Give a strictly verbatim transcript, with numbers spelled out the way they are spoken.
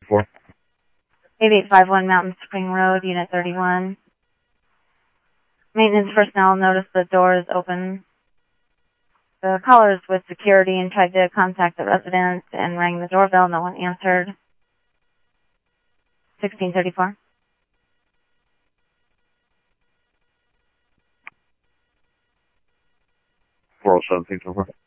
Four. eight eight five one Mountain Spring Road, Unit thirty-one. Maintenance personnel noticed the door is open. The caller is with security and tried to contact the resident and rang the doorbell. No one answered. sixteen thirty-four. four oh seven, so far.